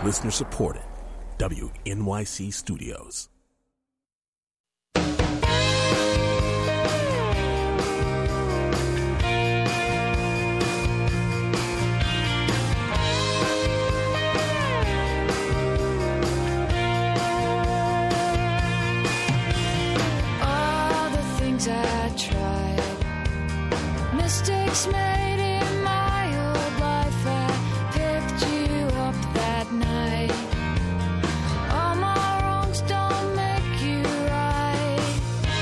Listener supported. WNYC Studios. Mistakes made in my old life, I picked you up that night. All my wrongs don't make you right.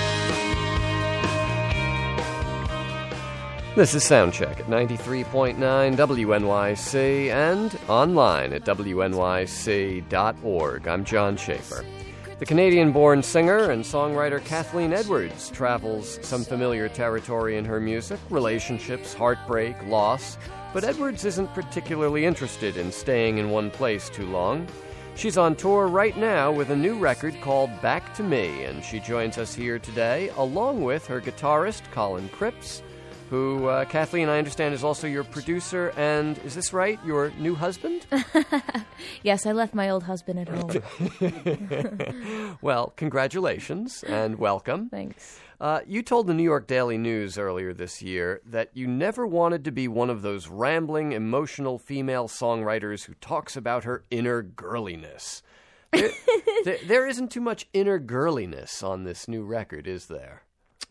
This is Soundcheck at 93.9 WNYC and online at WNYC.org. I'm John Schaefer. The Canadian-born singer and songwriter Kathleen Edwards travels some familiar territory in her music, relationships, heartbreak, loss, but Edwards isn't particularly interested in staying in one place too long. She's on tour right now with a new record called Back to Me, and she joins us here today along with her guitarist, Colin Cripps, who, Kathleen, I understand, is also your producer and, is this right, your new husband? Yes, I left my old husband at home. Well, congratulations and welcome. Thanks. You told the New York Daily News earlier this year that you never wanted to be one of those rambling, emotional female songwriters who talks about her inner girliness. There isn't too much inner girliness on this new record, is there?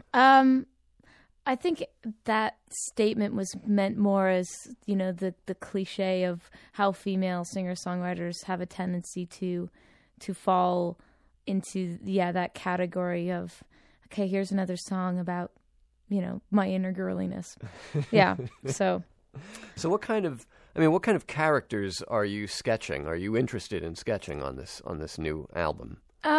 I think that statement was meant more as, you know, the cliche of how female singer-songwriters have a tendency to fall into, that category of, okay, here's another song about, my inner girliness. Yeah, so. So what kind of characters are you sketching? Are you interested in sketching on this new album?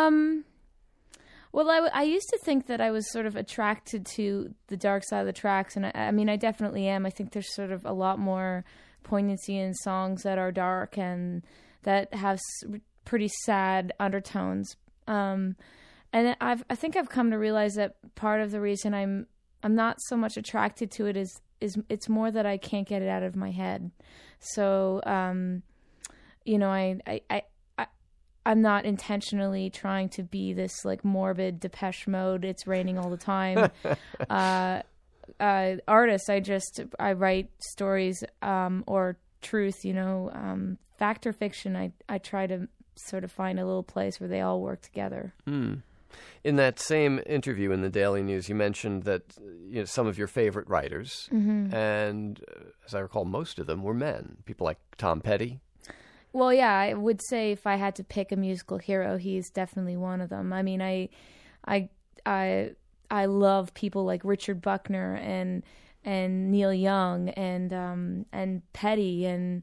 Well, I used to think that I was sort of attracted to the dark side of the tracks, and I definitely am. I think there's sort of a lot more poignancy in songs that are dark and that have pretty sad undertones. And I think I've come to realize that part of the reason I'm not so much attracted to it is it's more that I can't get it out of my head. So, I'm not intentionally trying to be this like morbid Depeche Mode, it's raining all the time artist. I write stories or truth, fact or fiction. I try to sort of find a little place where they all work together. In that same interview in the Daily News, you mentioned that some of your favorite writers, and as I recall, most of them were men. People like Tom Petty. Well, yeah, I would say if I had to pick a musical hero, he's definitely one of them. I mean, I love people like Richard Buckner and Neil Young and Petty and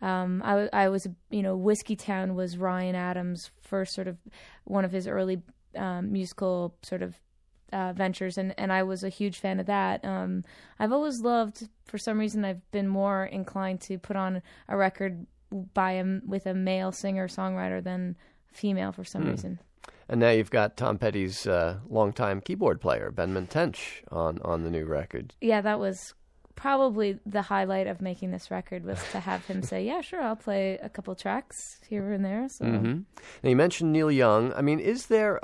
I was Whiskey Town was Ryan Adams' first sort of one of his early musical sort of ventures, and I was a huge fan of that. I've always loved, for some reason, I've been more inclined to put on a record with a male singer-songwriter than female for some reason. And now you've got Tom Petty's longtime keyboard player, Ben Mentench, on the new record. Yeah, that was probably the highlight of making this record, was to have him say, yeah, sure, I'll play a couple tracks here and there. So. Now, you mentioned Neil Young. I mean, is there...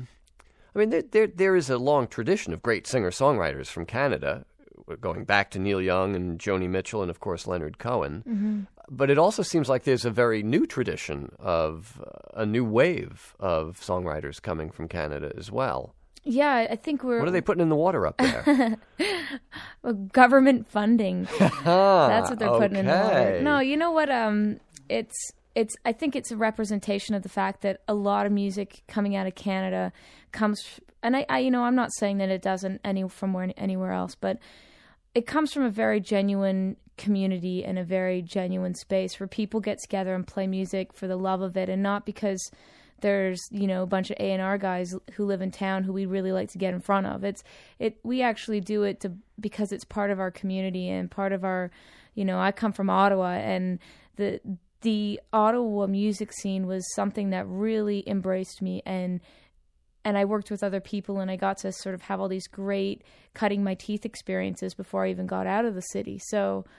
there is a long tradition of great singer-songwriters from Canada, going back to Neil Young and Joni Mitchell and, of course, Leonard Cohen. But it also seems like there's a very new tradition of a new wave of songwriters coming from Canada as well. Yeah, I think we're... What are they putting in the water up there? Well, government funding. That's what they're putting in the water. No, you know what? I think it's a representation of the fact that a lot of music coming out of Canada comes... And I'm not saying that it doesn't anywhere else, but it comes from a very genuine community and a very genuine space where people get together and play music for the love of it, and not because there's a bunch of A&R guys who live in town who we really like to get in front of. We actually do it because it's part of our community and part of our, I come from Ottawa, and the Ottawa music scene was something that really embraced me, and I worked with other people, and I got to sort of have all these great cutting my teeth experiences before I even got out of the city. So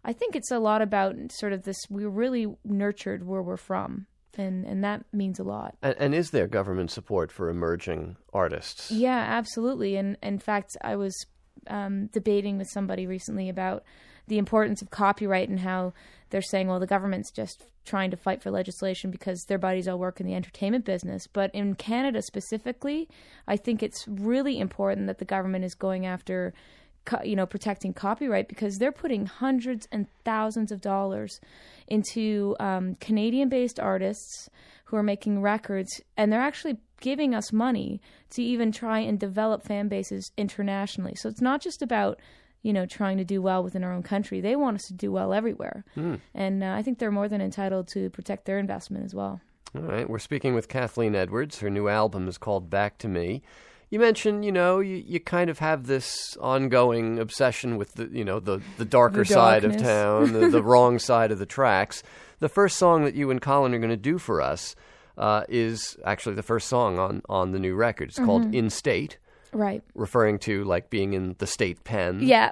I think it's a lot about sort of this, we're really nurtured where we're from. And that means a lot. And is there government support for emerging artists? Yeah, absolutely. And in fact, I was debating with somebody recently about the importance of copyright and how they're saying, well, the government's just trying to fight for legislation because their buddies all work in the entertainment business. But in Canada specifically, I think it's really important that the government is going after protecting copyright, because they're putting hundreds and thousands of dollars into Canadian-based artists who are making records, and they're actually giving us money to even try and develop fan bases internationally. So it's not just about, trying to do well within our own country. They want us to do well everywhere. And I think they're more than entitled to protect their investment as well. All right. We're speaking with Kathleen Edwards. Her new album is called Back to Me. You mentioned, you kind of have this ongoing obsession with the darker side of town, the wrong side of the tracks. The first song that you and Colin are going to do for us is actually the first song on the new record. It's called In State. Right. Referring to like being in the state pen. Yeah.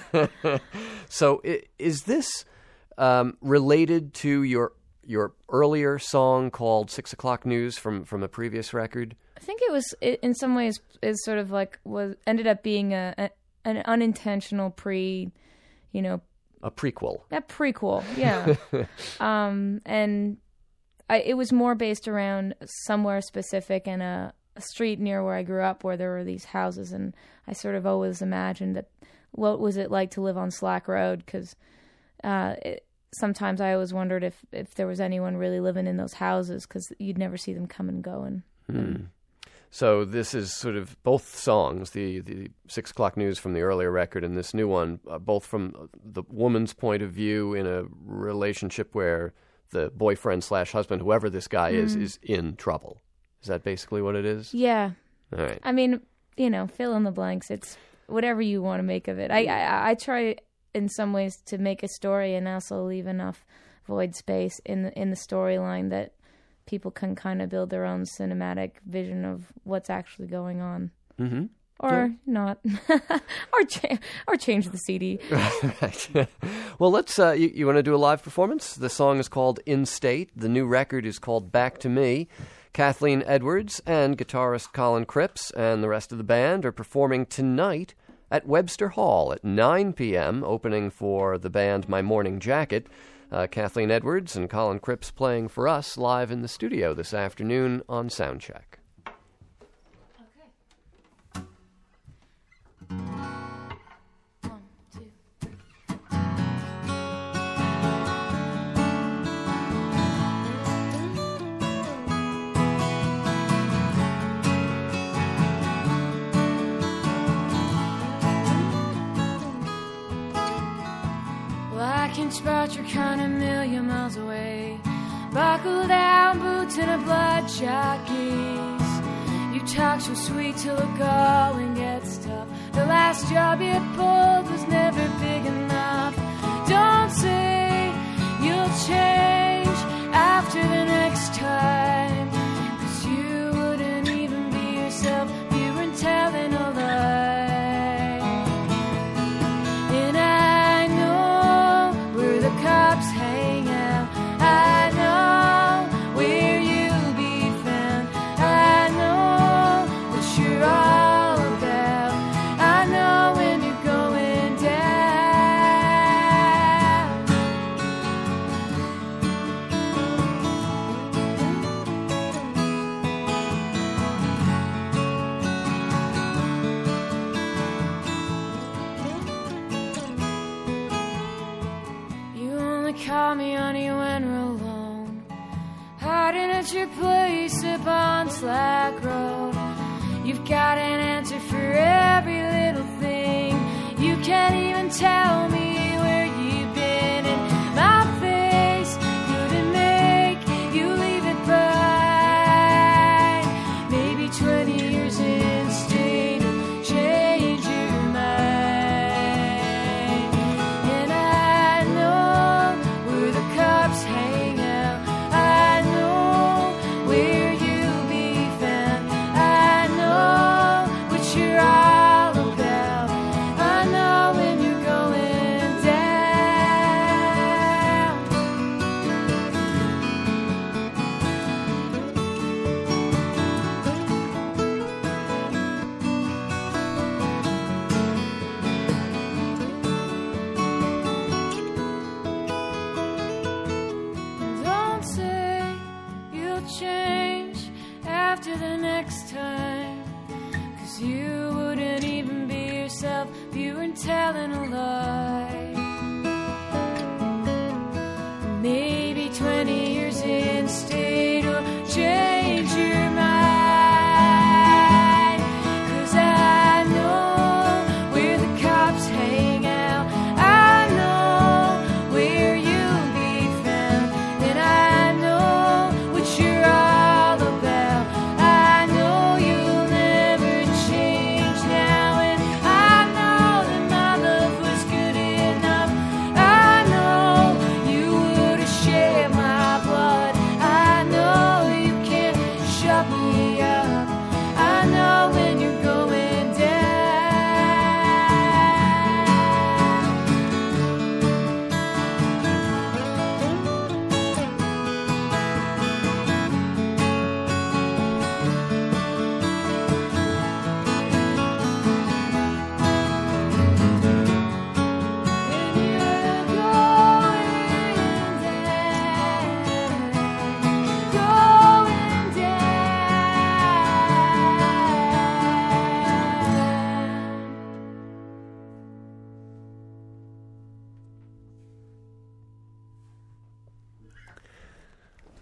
So is this related to your earlier song called 6 O'Clock News from a previous record? I think it was, in some ways, is sort of like ended up being an unintentional a prequel. A prequel, yeah. And it was more based around somewhere specific in a street near where I grew up, where there were these houses, and I sort of always imagined that what was it like to live on Slack Road, because sometimes I always wondered if there was anyone really living in those houses, because you'd never see them come and go. So this is sort of both songs, the 6 O'Clock News from the earlier record and this new one, both from the woman's point of view in a relationship where the boyfriend / husband, whoever this guy is in trouble. Is that basically what it is? Yeah. All right. I mean, fill in the blanks. It's whatever you want to make of it. I try in some ways to make a story and also leave enough void space in the storyline that people can kind of build their own cinematic vision of what's actually going on. Mm-hmm. Or not. or change the CD. Right. Well, let's, you want to do a live performance? The song is called In State. The new record is called Back to Me. Kathleen Edwards and guitarist Colin Cripps and the rest of the band are performing tonight at Webster Hall at 9 p.m., opening for the band My Morning Jacket. Kathleen Edwards and Colin Cripps playing for us live in the studio this afternoon on Soundcheck. Okay. 1, 2, 3. Well, I can spot your kind a million miles away. Buckle down, boots and a bloodshot gaze. You talk so sweet till the going gets tough. The last job you pulled was never big enough. Don't say you'll change after the next time, 'cause you wouldn't even be yourself if you weren't telling a lie. And I know where the cops hang out. I know where you'll be found. I know what you're all about. I know when you're going down. You only call me honey when we're alone, hiding at your place up on Slack Road. You've got an answer for every little thing. You can't even tell me where you've been, and my face couldn't make you leave it behind. Maybe 20 years in state will change your mind. And I know where the cops hang out. I know where you'll be found. I know what you're all about. I know when you're going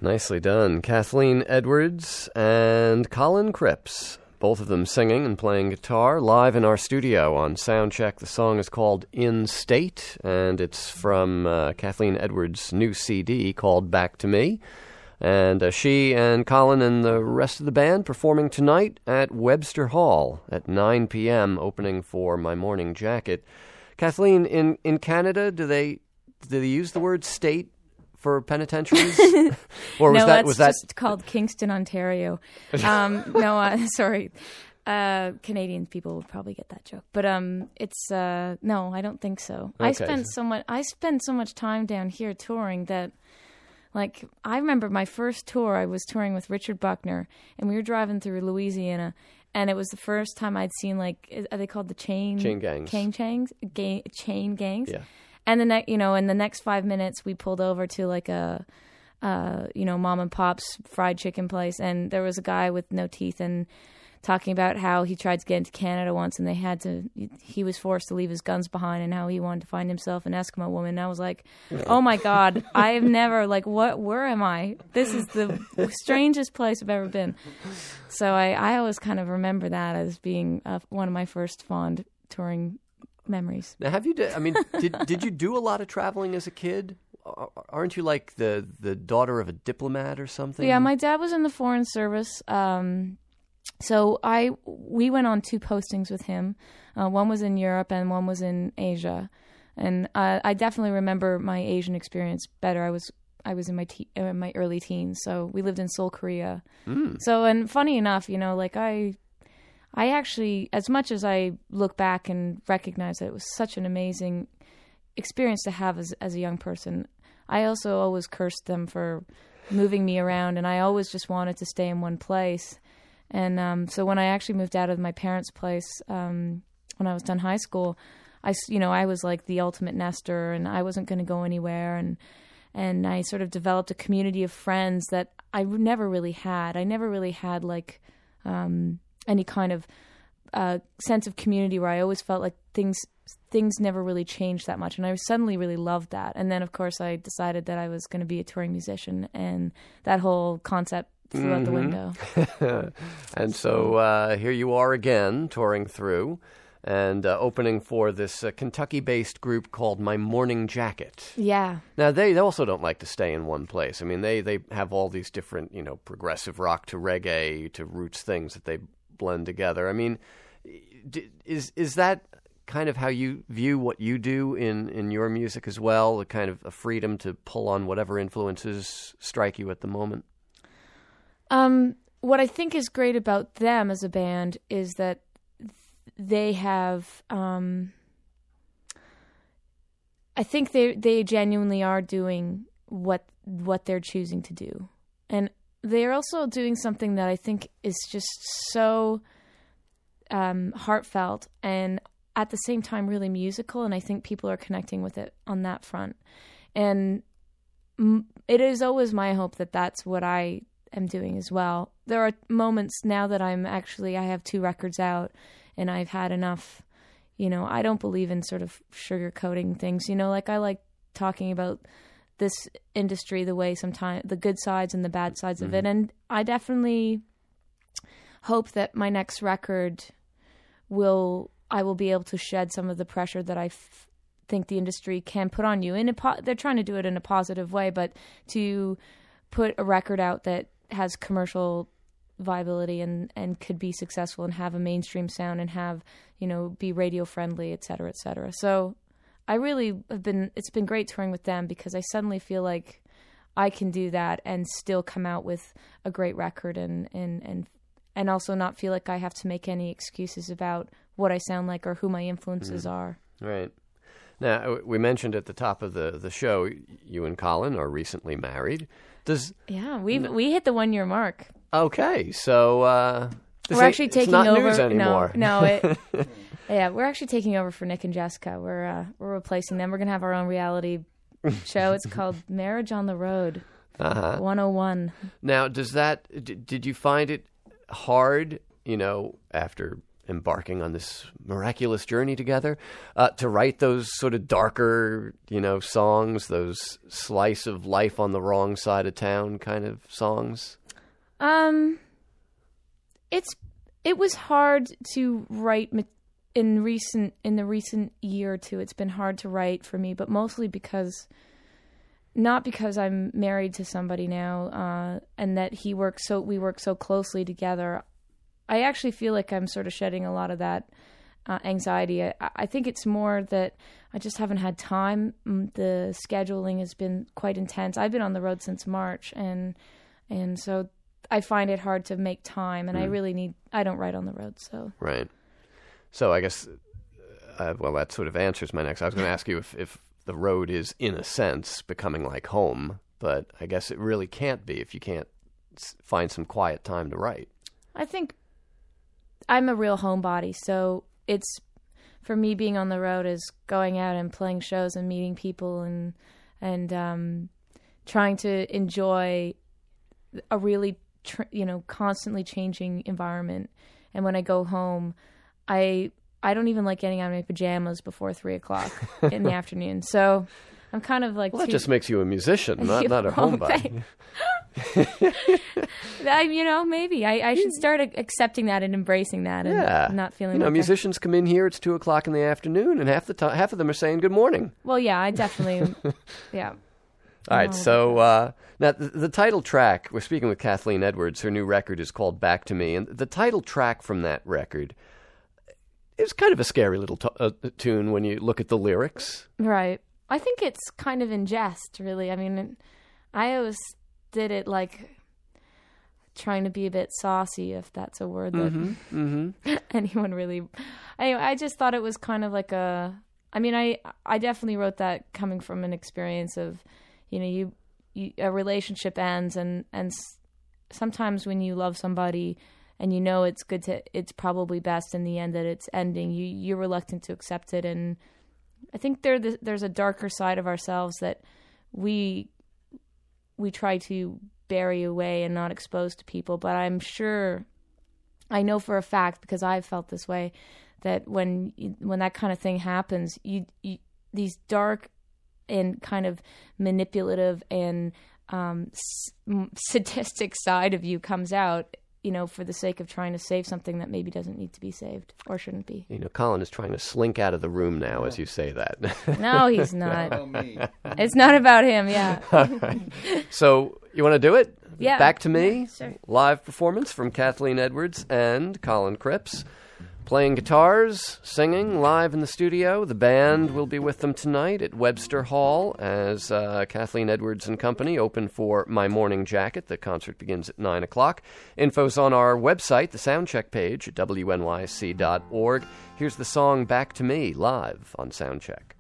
Nicely done. Kathleen Edwards and Colin Cripps, both of them singing and playing guitar live in our studio on Soundcheck. The song is called In State, and it's from Kathleen Edwards' new CD called Back to Me. And she and Colin and the rest of the band performing tonight at Webster Hall at 9 p.m., opening for My Morning Jacket. Kathleen, in Canada, do they use the word state for penitentiaries? Or was that just called Kingston, Ontario. Sorry. Canadian people would probably get that joke, but it's no, I don't think so. Okay. I spend so much time down here touring that, like, I remember my first tour. I was touring with Richard Buckner, and we were driving through Louisiana, and it was the first time I'd seen, like, are they called the chain gangs? Chain gangs. Yeah. And in the next 5 minutes, we pulled over to like a, mom and pop's fried chicken place, and there was a guy with no teeth and talking about how he tried to get into Canada once, and he was forced to leave his guns behind, and how he wanted to find himself an Eskimo woman. And I was like, oh my God, I have never, like, where am I? This is the strangest place I've ever been. So I always kind of remember that as being one of my first fond touring memories. Now, did you do a lot of traveling as a kid? Aren't you like the daughter of a diplomat or something? Yeah, my dad was in the Foreign Service. So we went on 2 postings with him. One was in Europe and one was in Asia. And I definitely remember my Asian experience better. I was in my early teens, so we lived in Seoul, Korea. So, and funny enough, like I actually, as much as I look back and recognize that it was such an amazing experience to have as a young person, I also always cursed them for moving me around, and I always just wanted to stay in one place. And so when I actually moved out of my parents' place when I was done high school, I was like the ultimate nester, and I wasn't going to go anywhere. And I sort of developed a community of friends that I never really had. I never really had like any kind of sense of community where I always felt like things never really changed that much. And I suddenly really loved that. And then, of course, I decided that I was going to be a touring musician, and that whole concept flew out the window. And so here you are again, touring through and opening for this Kentucky-based group called My Morning Jacket. Yeah. Now, they also don't like to stay in one place. I mean, they have all these different, progressive rock to reggae to roots things that they blend together. I mean, is that kind of how you view what you do in your music as well, a kind of a freedom to pull on whatever influences strike you at the moment? What I think is great about them as a band is that they have, I think they genuinely are doing what they're choosing to do. And they're also doing something that I think is just so heartfelt and at the same time really musical, and I think people are connecting with it on that front. And it is always my hope that that's what I am doing as well. There are moments now that I have 2 records out, and I've had enough, I don't believe in sort of sugarcoating things, like I like talking about this industry the way sometimes, the good sides and the bad sides of it. And I definitely hope that my next record I will be able to shed some of the pressure that I think the industry can put on you. They're trying to do it in a positive way, but to put a record out that has commercial viability and could be successful and have a mainstream sound and have, be radio friendly, et cetera, et cetera. So I really it's been great touring with them because I suddenly feel like I can do that and still come out with a great record and also not feel like I have to make any excuses about what I sound like or who my influences are. Right. Now, we mentioned at the top of the show, you and Colin are recently married. We hit the 1-year mark. Okay, so we're actually taking not over. News anymore. We're actually taking over for Nick and Jessica. We're replacing them. We're gonna have our own reality show. It's called Marriage on the Road 101. Now, did you find it hard, after embarking on this miraculous journey together, to write those sort of darker, songs, those slice of life on the wrong side of town kind of songs? It was hard to write in the recent year or two. It's been hard to write for me, but mostly not because I'm married to somebody now, and that we work so closely together. I actually feel like I'm sort of shedding a lot of that anxiety. I think it's more that I just haven't had time. The scheduling has been quite intense. I've been on the road since March, and so I find it hard to make time, and I don't write on the road, so. Right. So I guess, that sort of answers my next. I was going to ask you if the road is, in a sense, becoming like home, but I guess it really can't be if you can't find some quiet time to write. I think I'm a real homebody, so it's, for me, being on the road is going out and playing shows and meeting people and trying to enjoy a really, constantly changing environment. And when I go home, I don't even like getting out of my pajamas before 3:00 in the afternoon. So I'm kind of like... Well, that just makes you a musician, not a homebody. Maybe. I should start accepting that and embracing that and not feeling like musicians come in here, it's 2:00 in the afternoon, and half of them are saying good morning. Well, yeah, I definitely... yeah. All right, so now the title track, we're speaking with Kathleen Edwards. Her new record is called Back to Me, and the title track from that record... It's kind of a scary little tune when you look at the lyrics. Right. I think it's kind of in jest, really. I mean, I always did it like trying to be a bit saucy, if that's a word that anyone really... Anyway, I just thought it was kind of like I definitely wrote that coming from an experience of, a relationship ends and sometimes when you love somebody... and it's probably best in the end that it's ending, you're reluctant to accept it. And I think there's a darker side of ourselves that we try to bury away and not expose to people. But I know for a fact, because I've felt this way, that when that kind of thing happens, these dark and kind of manipulative and sadistic side of you comes out, for the sake of trying to save something that maybe doesn't need to be saved or shouldn't be. Colin is trying to slink out of the room now as you say that. No, he's not. It's not about him, yeah. All right. So, you want to do it? Yeah. Back to Me? Yeah, sure. Live performance from Kathleen Edwards and Colin Cripps. Playing guitars, singing live in the studio. The band will be with them tonight at Webster Hall as Kathleen Edwards and Company open for My Morning Jacket. The concert begins at 9 o'clock. Info's on our website, the Soundcheck page at wnyc.org. Here's the song Back to Me, live on Soundcheck.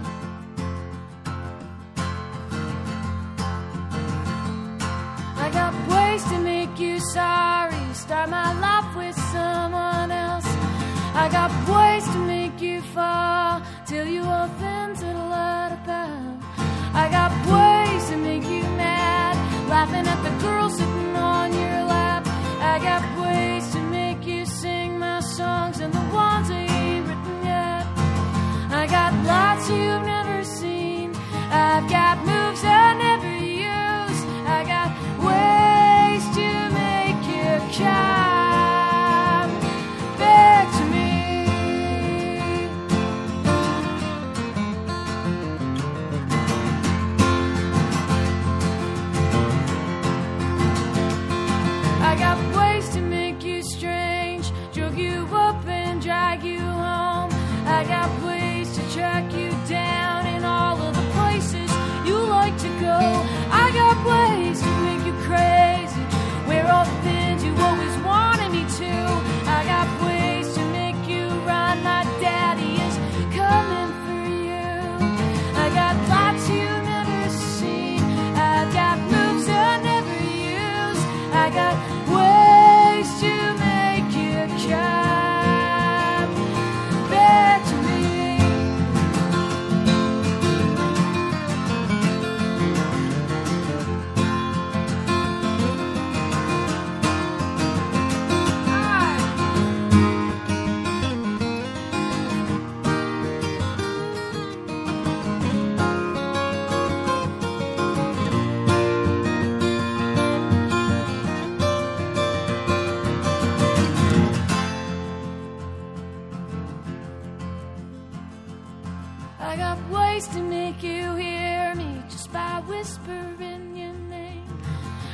I got ways to make you sorry, start my life with someone else. I got ways to make you fall till you authentic let it down. I got ways to make you mad, laughing at the girl sitting on your lap. I got ways to make you sing my songs and the ones I ain't written yet. I got lots you've never seen. I've got moves I never use. I got ways to make you come back to me.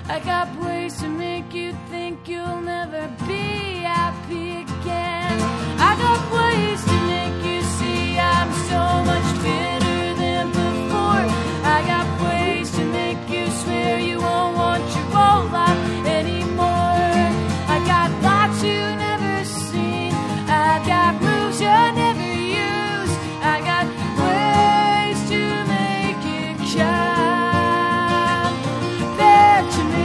I got ways to make you think you'll never be happy again. I got ways to make you see I'm so much better than before. I got ways to make you swear you won't want your whole life anymore. I got thoughts you never seen. I got moves you never used. I got ways to make it come back to me.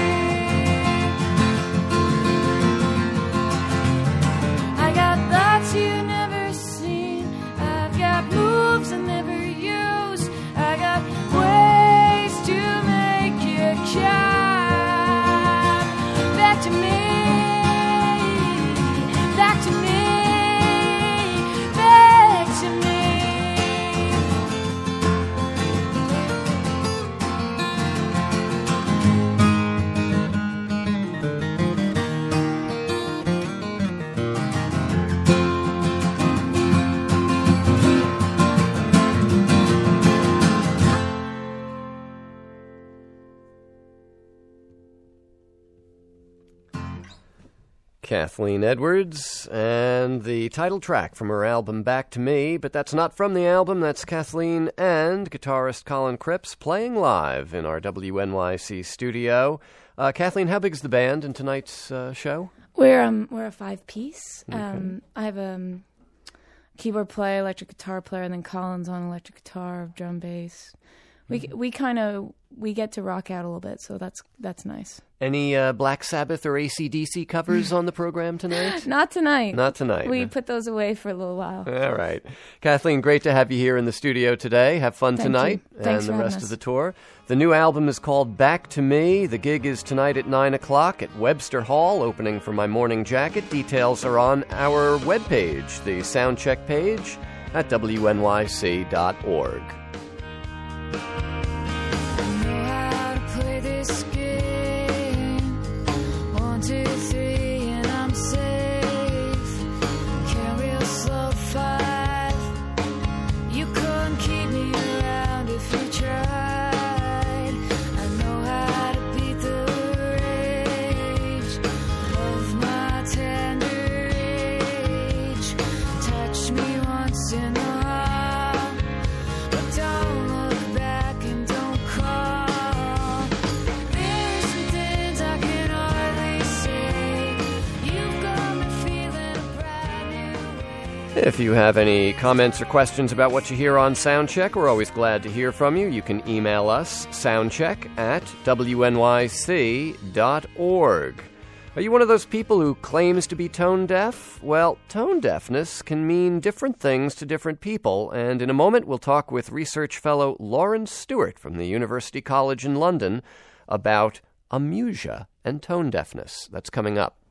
I got thoughts you never seen. I've got moves I never used. I got ways to make it come back to me. Back to me. Back to me. Kathleen Edwards, and the title track from her album Back to Me, but that's not from the album. That's Kathleen and guitarist Colin Cripps playing live in our WNYC studio. Kathleen, how big is the band in tonight's show? We're a 5-piece. Okay. I have a keyboard player, electric guitar player, and then Colin's on electric guitar, drum, bass. We get to rock out a little bit, so that's nice. Any Black Sabbath or AC/DC covers on the program tonight? Not tonight. Not tonight. We put those away for a little while. All right. Kathleen, great to have you here in the studio today. Have fun Thank tonight you. Thanks and the for rest having of us. the tour. The new album is called Back to Me. The gig is tonight at 9 o'clock at Webster Hall, opening for My Morning Jacket. Details are on our webpage, the Soundcheck page at wnyc.org. Know how to play this game. 1, 2, 3, and I'm safe. Can't real slow 5. You couldn't keep me around if you tried. I know how to beat the rage of my tender age. Touch me once in a while, but don't look back and don't call. There's some things I can hardly say. You've got me feeling a brand new way. If you have any comments or questions about what you hear on Soundcheck, we're always glad to hear from you. You can email us, soundcheck@wnyc.org. Are you one of those people who claims to be tone deaf? Well, tone deafness can mean different things to different people, and in a moment we'll talk with research fellow Lauren Stewart from the University College in London about amusia and tone deafness. That's coming up.